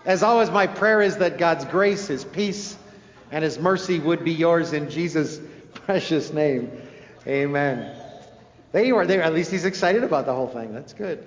As always, my prayer is that God's grace, His peace, and His mercy would be yours in Jesus' precious name. Amen. There you are. There, at least he's excited about the whole thing. That's good.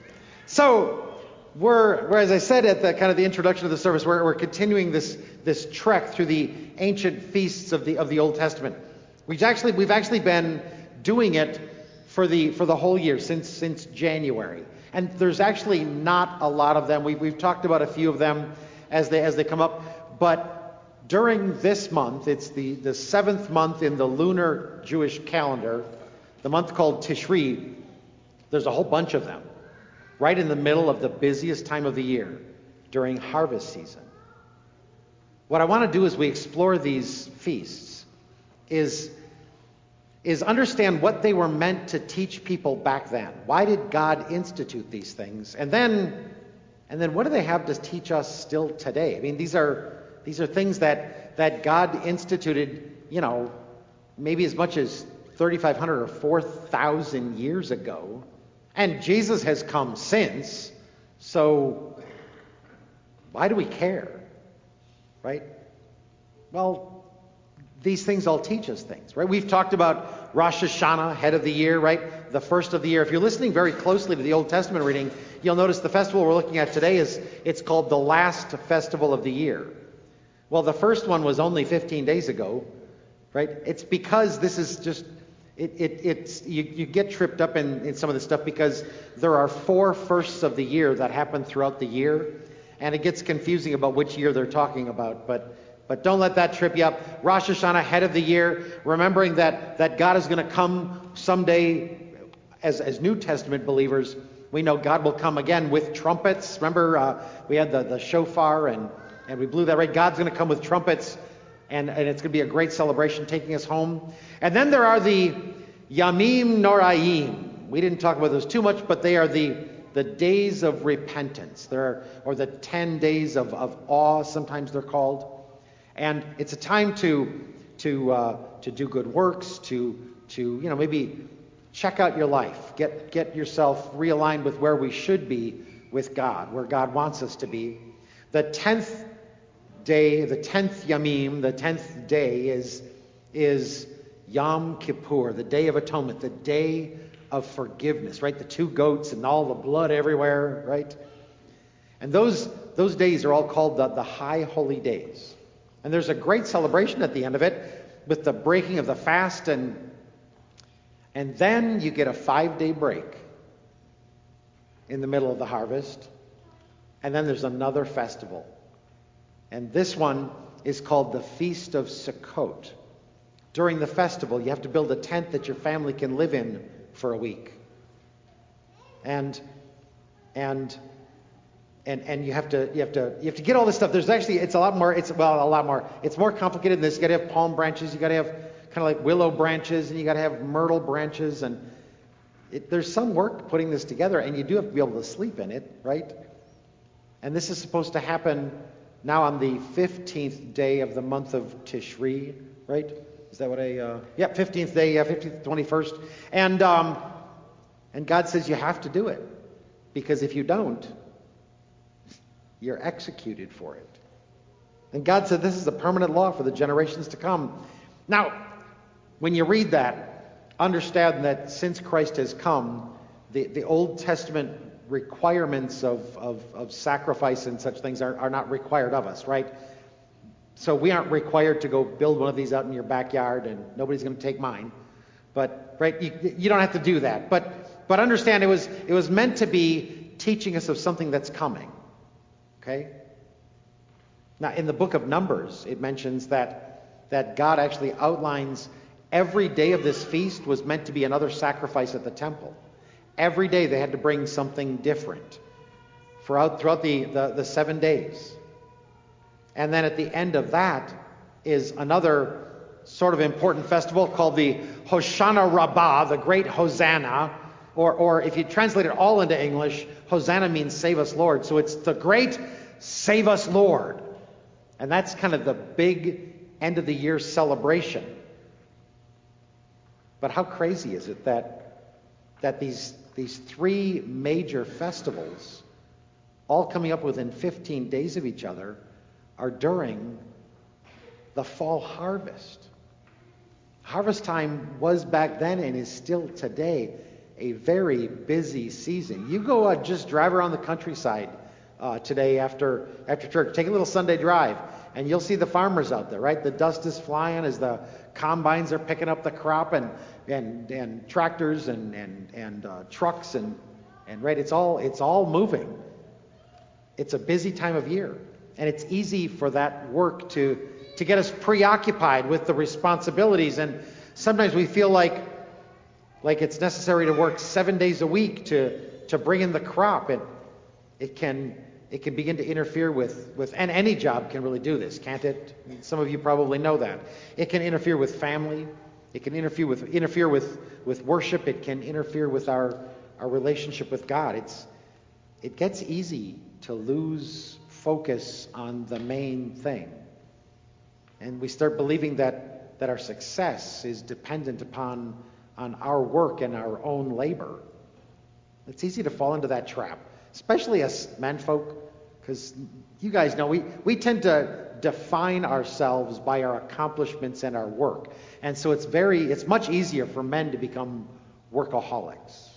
So we're, as I said at the kind of the introduction of the service, we're continuing this trek through the ancient feasts of the Old Testament. We've actually been doing it for the whole year since January. And there's actually not a lot of them. We've talked about a few of them as they come up. But during this month, it's the seventh month in the lunar Jewish calendar, the month called Tishri. There's a whole bunch of them right in the middle of the busiest time of the year during harvest season. What I want to do as we explore these feasts is understand what they were meant to teach people back then. Why did God institute these things? And then what do they have to teach us still today? I mean, these are things that God instituted, maybe as much as 3,500 or 4,000 years ago. And Jesus has come since. So why do we care? Right? Well, these things all teach us things, right? We've talked about Rosh Hashanah, head of the year, right? The first of the year. If you're listening very closely to the Old Testament reading, you'll notice the festival we're looking at today it's called the last festival of the year. Well, the first one was only 15 days ago, right? It's because this is just, you get tripped up in some of this stuff because there are 4 firsts of the year that happen throughout the year, and it gets confusing about which year they're talking about, but don't let that trip you up. Rosh Hashanah, head of the year, remembering that God is going to come someday. As New Testament believers, we know God will come again with trumpets. Remember, we had the shofar and we blew that, right? God's going to come with trumpets, and it's going to be a great celebration taking us home. And then there are the Yamim Noraim. We didn't talk about those too much, but they are the days of repentance. Or the 10 days of awe, sometimes they're called. And it's a time to do good works, to maybe check out your life, get yourself realigned with where we should be with God, where God wants us to be. The 10th day, the 10th Yamim, the 10th day is Yom Kippur, the Day of Atonement, the Day of Forgiveness, right? The 2 goats and all the blood everywhere, right? And those days are all called the High Holy Days. And there's a great celebration at the end of it with the breaking of the fast, and then you get a 5-day break in the middle of the harvest, and then there's another festival. And this one is called the Feast of Sukkot. During the festival, you have to build a tent that your family can live in for a week. And you have to get all this stuff. There's actually, it's a lot more. It's more complicated than this. You got to have palm branches. You got to have kind of like willow branches, and you got to have myrtle branches, and there's some work putting this together. And you do have to be able to sleep in it, right? And this is supposed to happen now on the 15th day of the month of Tishri, right? Is that what 15th day, 15th, 21st, and God says you have to do it, because if you don't, you're executed for it. And God said this is a permanent law for the generations to come. Now, when you read that, understand that since Christ has come, the Old Testament requirements of sacrifice and such things are not required of us, right? So we aren't required to go build one of these out in your backyard, and nobody's going to take mine. But right, you don't have to do that. But understand it was meant to be teaching us of something that's coming. Okay? Now, in the book of Numbers, it mentions that God actually outlines every day of this feast was meant to be another sacrifice at the temple. Every day they had to bring something different throughout the 7 days. And then at the end of that is another sort of important festival called the Hoshana Rabbah, the Great Hosanna, or if you translate it all into English, Hosanna means Save Us Lord. So it's the Great Save Us Lord. And that's kind of the big end of the year celebration. But how crazy is it that these 3 major festivals all coming up within 15 days of each other, are during the fall harvest. Harvest time was back then and is still today a very busy season. You go just drive around the countryside today after church. Take a little Sunday drive, and you'll see the farmers out there, right? The dust is flying as the combines are picking up the crop, and tractors and trucks and right. It's all moving. It's a busy time of year, and it's easy for that work to get us preoccupied with the responsibilities, and sometimes we feel like it's necessary to work 7 days a week to bring in the crop, and it can begin to interfere with and any job can really do this, can't it? Some of you probably know that. It can interfere with family. It can interfere with worship. It can interfere with our relationship with God. It gets easy to lose focus on the main thing. And we start believing that our success is dependent upon our work and our own labor. It's easy to fall into that trap, especially us menfolk, because you guys know we tend to define ourselves by our accomplishments and our work. And so it's much easier for men to become workaholics.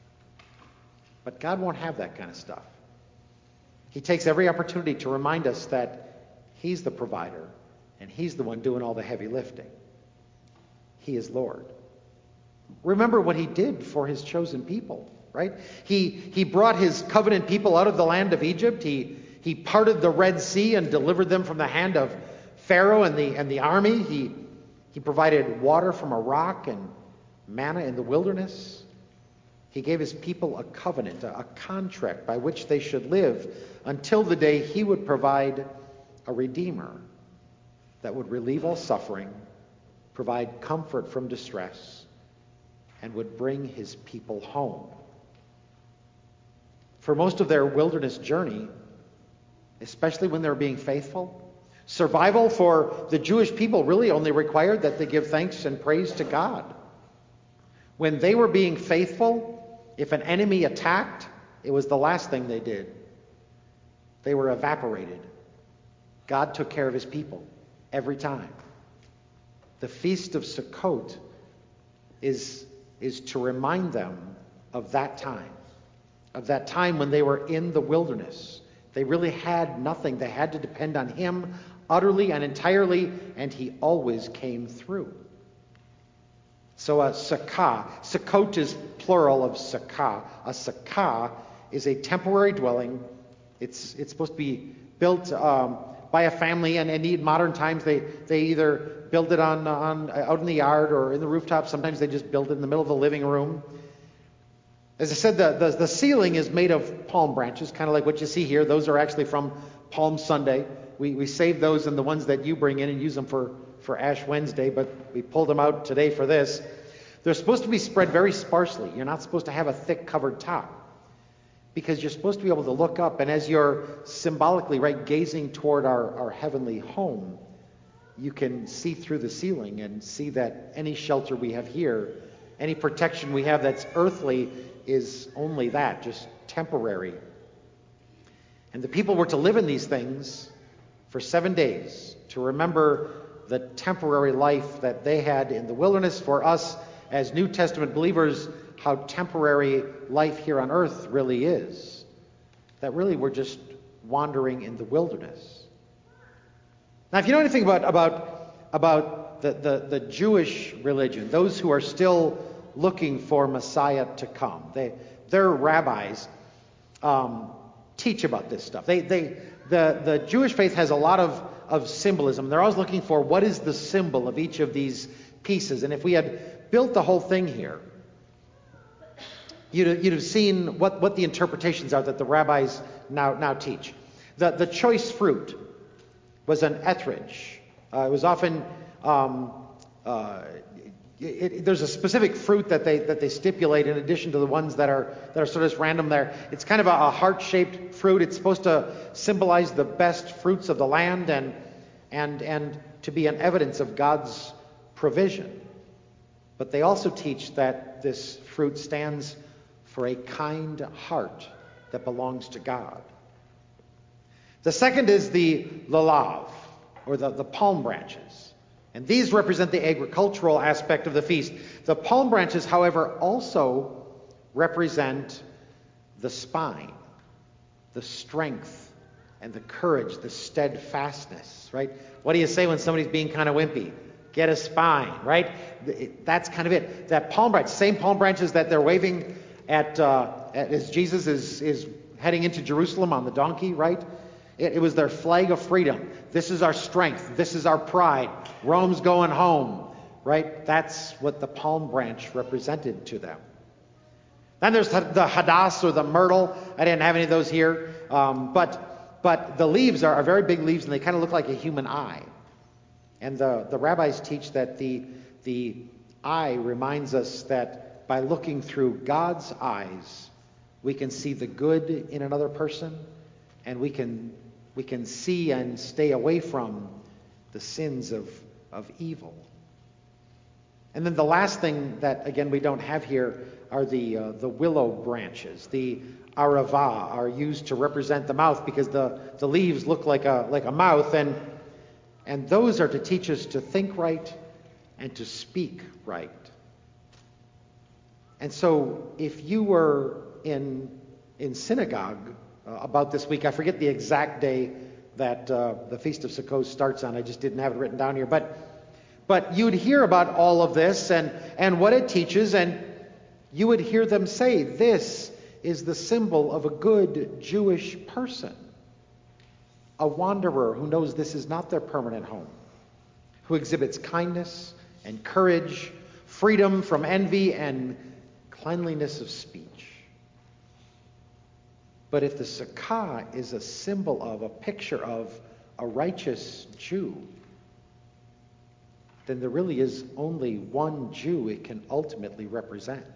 But God won't have that kind of stuff. He takes every opportunity to remind us that He's the provider and He's the one doing all the heavy lifting. He is Lord. Remember what He did for His chosen people, right? He brought His covenant people out of the land of Egypt. He parted the Red Sea and delivered them from the hand of Pharaoh and the army. He provided water from a rock and manna in the wilderness. He gave His people a covenant, a contract by which they should live until the day He would provide a Redeemer that would relieve all suffering, provide comfort from distress, and would bring His people home. For most of their wilderness journey, especially when they were being faithful, survival for the Jewish people really only required that they give thanks and praise to God. When they were being faithful, if an enemy attacked, it was the last thing they did. They were evaporated. God took care of His people every time. The Feast of Sukkot is to remind them of that time when they were in the wilderness. They really had nothing. They had to depend on Him utterly and entirely, and He always came through. So a sukkah, Sukkot is plural of sukkah. A sukkah is a temporary dwelling. It's supposed to be built by a family, and in modern times they either build it on out in the yard or in the rooftop. Sometimes they just build it in the middle of the living room. As I said, the ceiling is made of palm branches, kind of like what you see here. Those are actually from Palm Sunday. We save those and the ones that you bring in and use them for Ash Wednesday, but we pulled them out today for this. They're supposed to be spread very sparsely. You're not supposed to have a thick covered top, because you're supposed to be able to look up, and as you're symbolically, right, gazing toward our heavenly home, you can see through the ceiling and see that any shelter we have here, any protection we have that's earthly, is only that, just temporary. And the people were to live in these things for 7 days to remember the temporary life that they had in the wilderness. For us as New Testament believers, how temporary life here on earth really is. That really we're just wandering in the wilderness. Now, if you know anything about the Jewish religion, those who are still looking for Messiah to come, their rabbis teach about this stuff. The Jewish faith has a lot of symbolism. They're always looking for what is the symbol of each of these pieces. And if we had built the whole thing here, you'd have seen what the interpretations are that the rabbis now teach. The choice fruit was an etrich. It was often there's a specific fruit that they stipulate in addition to the ones that are sort of random there. It's kind of a heart-shaped fruit. It's supposed to symbolize the best fruits of the land and to be an evidence of God's provision. But they also teach that this fruit stands for a kind heart that belongs to God. The second is the lulav, or the palm branches. And these represent the agricultural aspect of the feast. The palm branches, however, also represent the spine, the strength, and the courage, the steadfastness, right? What do you say when somebody's being kind of wimpy? Get a spine, right? That's kind of it. That palm branch, same palm branches that they're waving at as Jesus is heading into Jerusalem on the donkey, right? It was their flag of freedom. This is our strength. This is our pride. Rome's going home, right? That's what the palm branch represented to them. Then there's the hadass, or the myrtle. I didn't have any of those here. But the leaves are very big leaves, and they kind of look like a human eye. And the rabbis teach that the eye reminds us that by looking through God's eyes, we can see the good in another person, and we can see and stay away from the sins of evil. And then the last thing that, again, we don't have here are the willow branches. The arava are used to represent the mouth because the leaves look like a mouth, and those are to teach us to think right and to speak right. And so if you were in synagogue about this week, I forget the exact day that the Feast of Sukkot starts on. I just didn't have it written down here. But you'd hear about all of this and what it teaches, and you would hear them say, this is the symbol of a good Jewish person. A wanderer who knows this is not their permanent home, who exhibits kindness and courage, freedom from envy, and cleanliness of speech. But if the sukkah is a symbol of, a picture of a righteous Jew, then there really is only one Jew it can ultimately represent.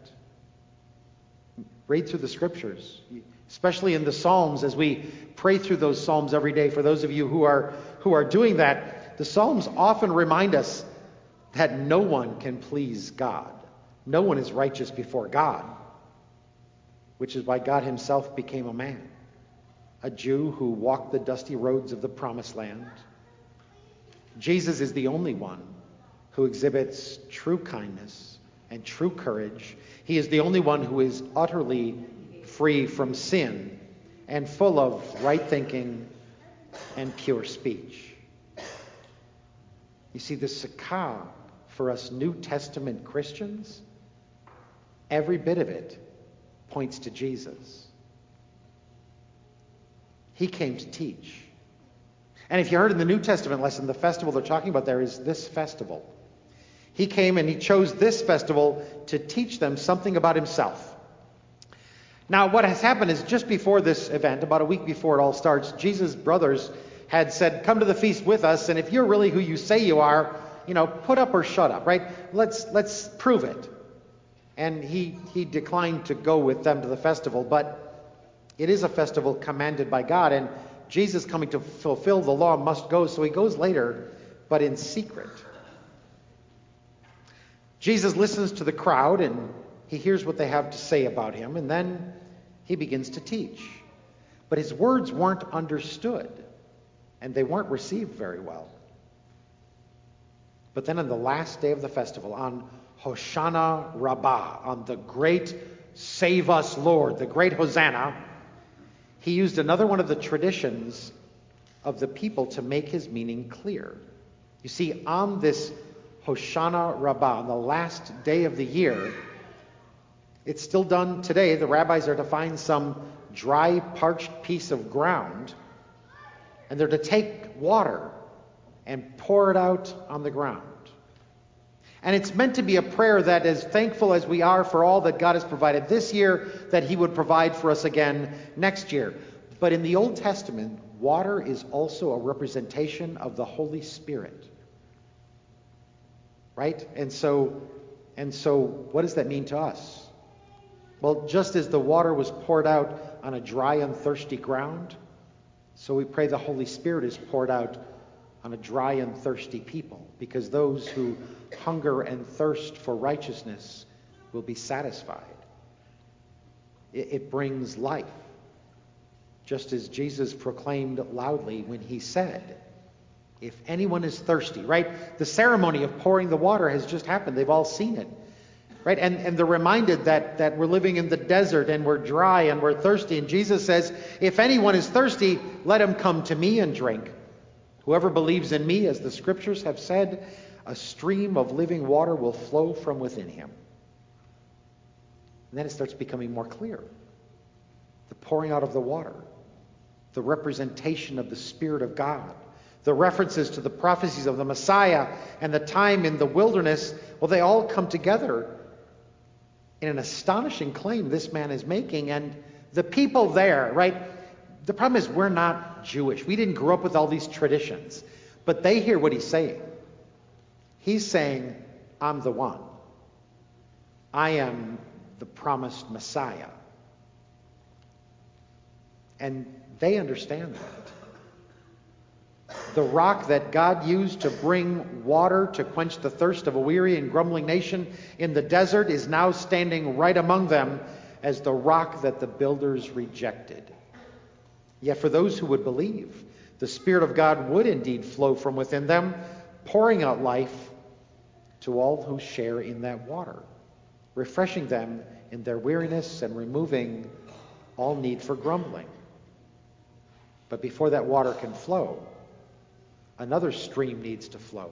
Read through the scriptures, especially in the Psalms, as we pray through those Psalms every day. For those of you who are doing that, the Psalms often remind us that no one can please God. No one is righteous before God, which is why God himself became a man, a Jew who walked the dusty roads of the Promised Land. Jesus is the only one who exhibits true kindness and true courage. He is the only one who is utterly free from sin and full of right thinking and pure speech. You see, the sukkah for us New Testament Christians, every bit of it points to Jesus. He came to teach. And if you heard in the New Testament lesson, the festival they're talking about there is this festival. He came and he chose this festival to teach them something about himself. Now, what has happened is just before this event, about a week before it all starts, Jesus' brothers had said, come to the feast with us, and if you're really who you say you are, put up or shut up, right? Let's prove it. And he declined to go with them to the festival, but it is a festival commanded by God, and Jesus, coming to fulfill the law, must go, so he goes later, but in secret. Jesus listens to the crowd, and he hears what they have to say about him, and then he begins to teach. But his words weren't understood, and they weren't received very well. But then on the last day of the festival, on Hoshana Rabbah, on the great Save Us Lord, the great Hosanna, he used another one of the traditions of the people to make his meaning clear. You see, on this Hoshana Rabbah, on the last day of the year, it's still done today. The rabbis are to find some dry, parched piece of ground, and they're to take water and pour it out on the ground. And it's meant to be a prayer that, as thankful as we are for all that God has provided this year, that he would provide for us again next year. But in the Old Testament, water is also a representation of the Holy Spirit. Right? And so what does that mean to us? Well, just as the water was poured out on a dry and thirsty ground, so we pray the Holy Spirit is poured out on a dry and thirsty people, because those who hunger and thirst for righteousness will be satisfied. It brings life. just as Jesus proclaimed loudly when he said, if anyone is thirsty, right? The ceremony of pouring the water has just happened. They've all seen it, right? And they're reminded that we're living in the desert and we're dry and we're thirsty. And Jesus says, if anyone is thirsty, let him come to me and drink. Whoever believes in me, as the scriptures have said, a stream of living water will flow from within him. And then it starts becoming more clear. The pouring out of the water, the representation of the Spirit of God, the references to the prophecies of the Messiah and the time in the wilderness, well, they all come together in an astonishing claim this man is making. And the people there, right? The problem is we're not Jewish. We didn't grow up with all these traditions. But they hear what he's saying. He's saying, I'm the one. I am the promised Messiah. And they understand that. The rock that God used to bring water to quench the thirst of a weary and grumbling nation in the desert is now standing right among them as the rock that the builders rejected. Yet for those who would believe, the Spirit of God would indeed flow from within them, pouring out life to all who share in that water, refreshing them in their weariness and removing all need for grumbling. But before that water can flow, another stream needs to flow.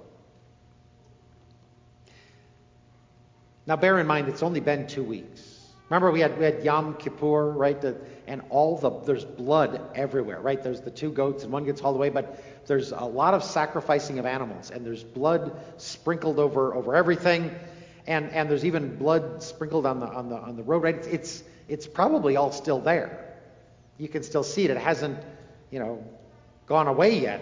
Now bear in mind, it's only been 2 weeks. Remember we had Yom Kippur, right? There's blood everywhere, right? There's the 2 goats and one gets hauled away, but there's a lot of sacrificing of animals, and there's blood sprinkled over everything, and there's even blood sprinkled on the road, right? It's probably all still there. You can still see it. It hasn't, gone away yet.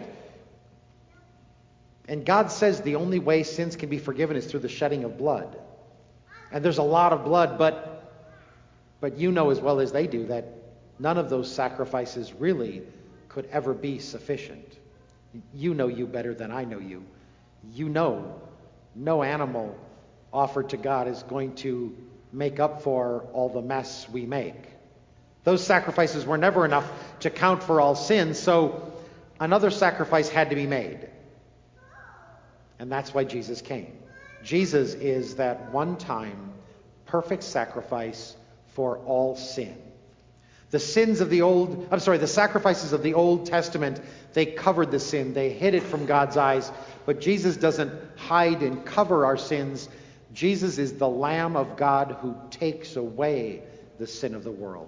And God says the only way sins can be forgiven is through the shedding of blood. And there's a lot of blood, but you know as well as they do that none of those sacrifices really could ever be sufficient. You know you better than I know you. You know no animal offered to God is going to make up for all the mess we make. Those sacrifices were never enough to count for all sins, so another sacrifice had to be made. And that's why Jesus came. Jesus is that one-time perfect sacrifice for all sin. The sacrifices of the Old Testament, they covered the sin. They hid it from God's eyes. But Jesus doesn't hide and cover our sins. Jesus is the Lamb of God who takes away the sin of the world.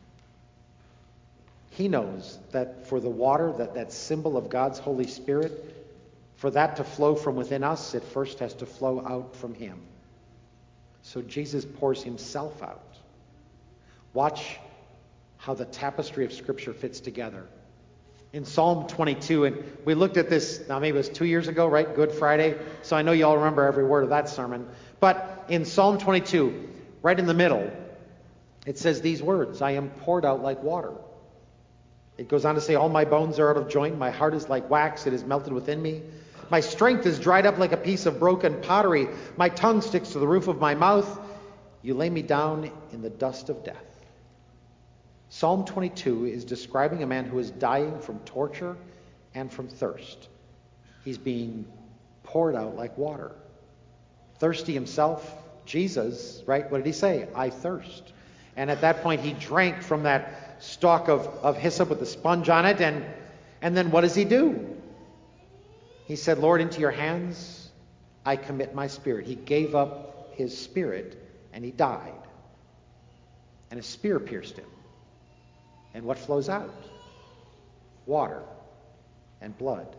He knows that for the water, that symbol of God's Holy Spirit, for that to flow from within us, it first has to flow out from him. So Jesus pours himself out. Watch how the tapestry of Scripture fits together. In Psalm 22, and we looked at this, now maybe it was 2 years ago, right? Good Friday. So I know you all remember every word of that sermon. But in Psalm 22, right in the middle, it says these words, I am poured out like water. It goes on to say, all my bones are out of joint. My heart is like wax. It is melted within me. My strength is dried up like a piece of broken pottery. My tongue sticks to the roof of my mouth. You lay me down in the dust of death. Psalm 22 is describing a man who is dying from torture and from thirst. He's being poured out like water. Thirsty himself, Jesus, right? What did he say? I thirst. And at that point he drank from that stalk of hyssop with a sponge on it. And then what does he do? He said, Lord, into your hands I commit my spirit. He gave up his spirit and he died. And a spear pierced him. And what flows out? Water and blood.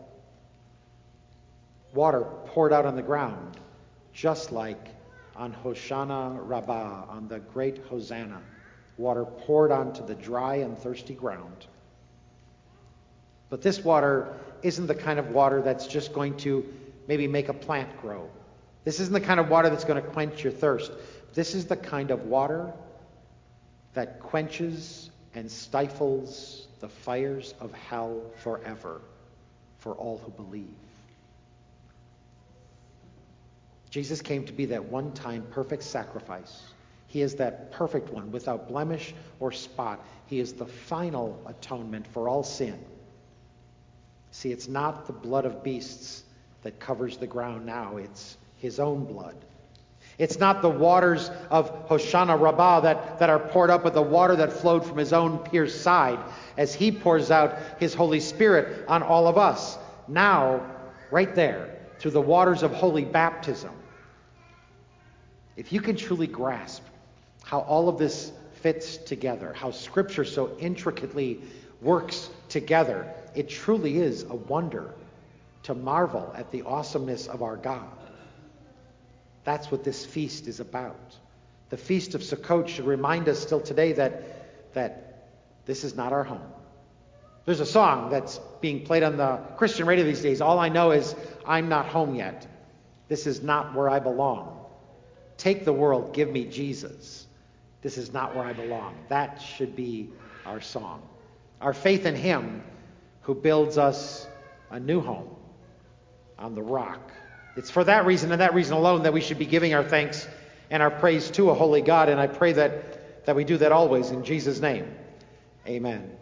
Water poured out on the ground, just like on Hoshana Rabbah, on the great Hosanna. Water poured onto the dry and thirsty ground. But this water isn't the kind of water that's just going to maybe make a plant grow. This isn't the kind of water that's going to quench your thirst. This is the kind of water that quenches and stifles the fires of hell forever for all who believe. Jesus came to be that one-time perfect sacrifice. He is that perfect one without blemish or spot. He is the final atonement for all sin. See, it's not the blood of beasts that covers the ground now. It's his own blood. It's not the waters of Hoshana Rabbah that are poured up, but the water that flowed from his own pierced side as he pours out his Holy Spirit on all of us. Now, right there, through the waters of holy baptism. If you can truly grasp how all of this fits together, how Scripture so intricately works together, it truly is a wonder to marvel at the awesomeness of our God. That's what this feast is about. The Feast of Sukkot should remind us still today that this is not our home. There's a song that's being played on the Christian radio these days. All I know is, I'm not home yet. This is not where I belong. Take the world, give me Jesus. This is not where I belong. That should be our song. Our faith in him who builds us a new home on the rock. It's for that reason and that reason alone that we should be giving our thanks and our praise to a holy God. And I pray that we do that always in Jesus' name. Amen.